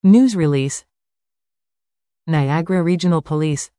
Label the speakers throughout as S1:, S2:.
S1: News release. Niagara Regional Police.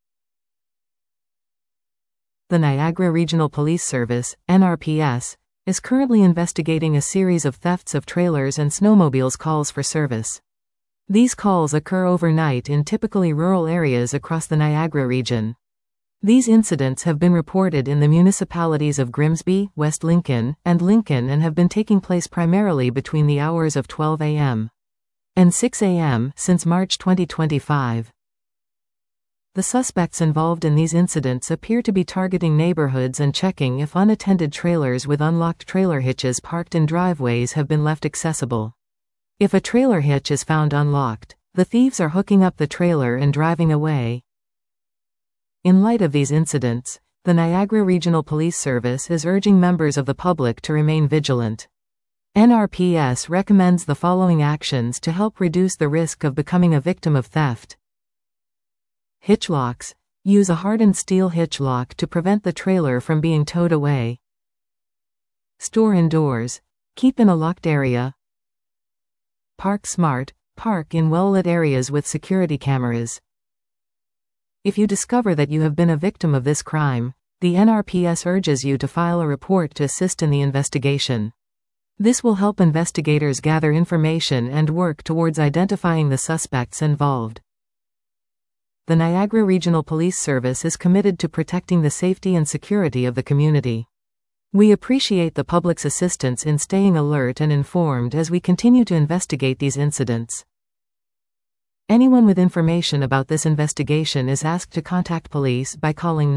S1: The Niagara Regional Police Service, NRPS, is currently investigating a series of thefts of trailers and snowmobiles calls for service. These calls occur overnight in typically rural areas across the Niagara region. These incidents have been reported in the municipalities of Grimsby, West Lincoln, and Lincoln and have been taking place primarily between the hours of 12 a.m. and 6 a.m. since March 2025. The suspects involved in these incidents appear to be targeting neighborhoods and checking if unattended trailers with unlocked trailer hitches parked in driveways have been left accessible. If a trailer hitch is found unlocked, the thieves are hooking up the trailer and driving away. In light of these incidents, the Niagara Regional Police Service is urging members of the public to remain vigilant. NRPS recommends the following actions to help reduce the risk of becoming a victim of theft. Hitch locks. Use a hardened steel hitch lock to prevent the trailer from being towed away. Store indoors. Keep in a locked area. Park smart. Park in well-lit areas with security cameras. If you discover that you have been a victim of this crime, the NRPS urges you to file a report to assist in the investigation. This will help investigators gather information and work towards identifying the suspects involved. The Niagara Regional Police Service is committed to protecting the safety and security of the community. We appreciate the public's assistance in staying alert and informed as we continue to investigate these incidents. Anyone with information about this investigation is asked to contact police by calling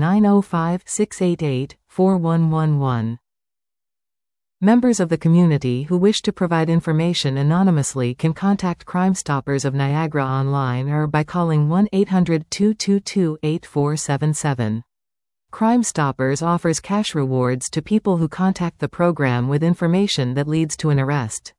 S1: 905-688-4111. Members of the community who wish to provide information anonymously can contact Crime Stoppers of Niagara online or by calling 1-800-222-8477. Crime Stoppers offers cash rewards to people who contact the program with information that leads to an arrest.